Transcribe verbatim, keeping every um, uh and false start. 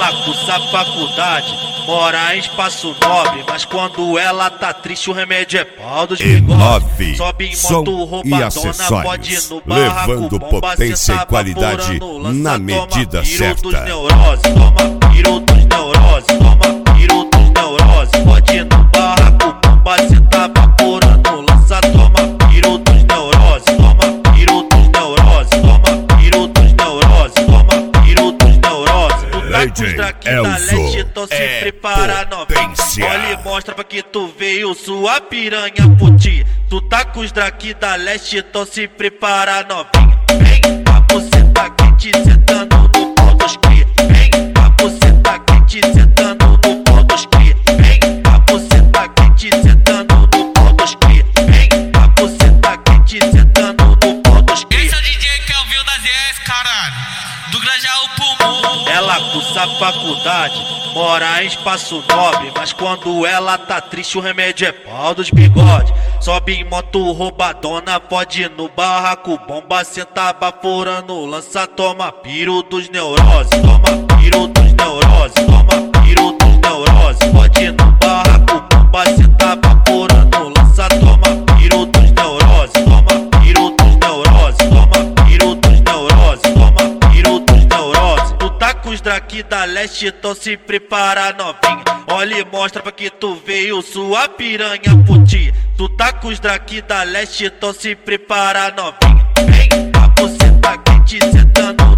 Ela cursa a faculdade, mora em espaço nobre, mas quando ela tá triste o remédio é pau dos bigodes. Sobe em moto roubadona, pode ir no barraco, levando bomba, potência tá e qualidade vaporando, na medida certa. Dos neuroses, toma piro dos neuroses, toma piro dos neuroses. Pode ir no barraco, bomba, cê tá vaporando, lança, toma piro dos neuroses, toma piro dos neuroses, toma piro dos neuroses, toma piro dos neuroses. Tu tá com os daqui da leste, então se é prepara novinha. potência. Olha e mostra pra que tu veio, sua piranha puti. Tu tá com os daqui da leste, então se prepara novinha. Vem, a buceta quente, sentando no pau dos cria. Vem, a buceta quente, sentando no pau dos cria. Vem, a buceta quente, sentando no pau dos cria. Vem, a buceta quente, sentando no pau dos cria. Esse é o D J Kelvin da Z S, caralho, do Grajaú Pulmão. Ela cursa a faculdade, mora em espaço nobre, mas quando ela tá triste o remédio é pau dos bigodes. Sobe em moto roubadona, pode ir no barraco, bomba, cê tá baforando, lança, toma piro dos neuroses, toma piro dos neuroses, toma piro dos neuroses. Pode ir no barraco, bomba, cê tá baforando, lança, toma piro dos neuroses, toma piro dos neuroses, toma piro dos neuroses, toma piro dos neuroses. Tu tá com os daqui da leste, então se prepara novinha. Olha e mostra pra que tu veio, sua piranha puti. Tu tá com os daqui da leste, então se prepara novinha. Vem, a buceta quente, sentando